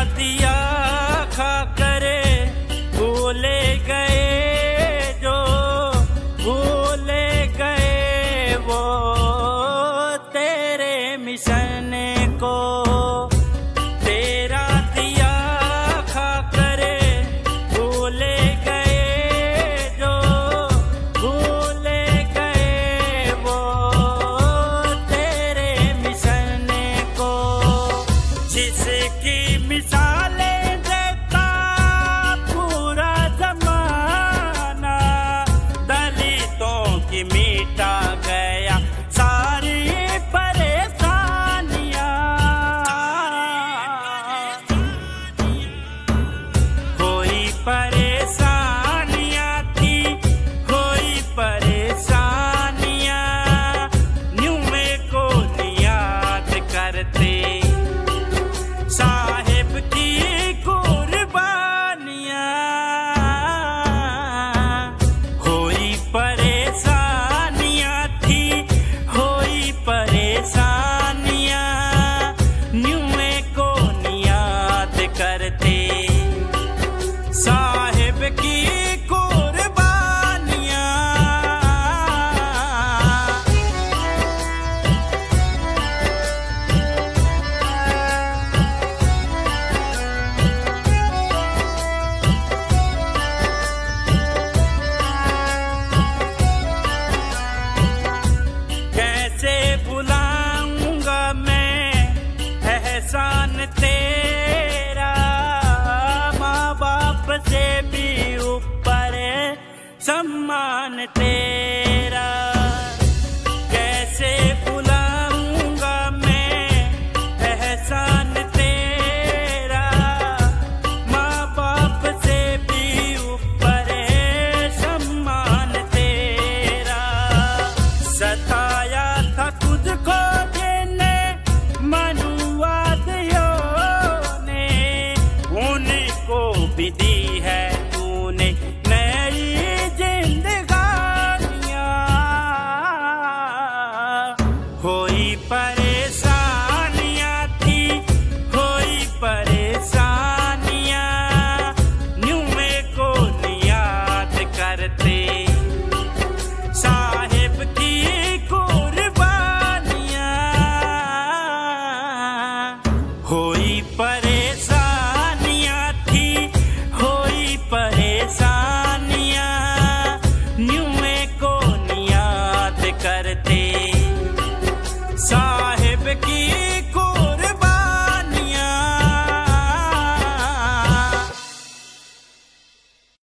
दिया खा करे भूले गए जो भूले गए वो तेरे मिशन को। तेरा दिया खा करे भूले गए जो भूले गए वो तेरे मिशन को। जिसकी मिसालें देता पूरा जमाना दलितों की मिटा गया सारी परेशानियां। कोई परेशानियां थी कोई परेशानियां न्यूमे को याद करते साहिब की कुर्बानियां। कोई परेशानियां थी कोई परेशानियां न्यूमे को याद करते साहिब की कुर्बानियां। कैसे भुलाऊंगा मैं एहसान तेरा माँ बाप से भी ऊपर सम्मान तेरा। कैसे भुलाऊंगा मैं एहसान तेरा माँ बाप से भी ऊपर सम्मान तेरा। सताया था तुझको देने मनुवादियों ने उनको भी दी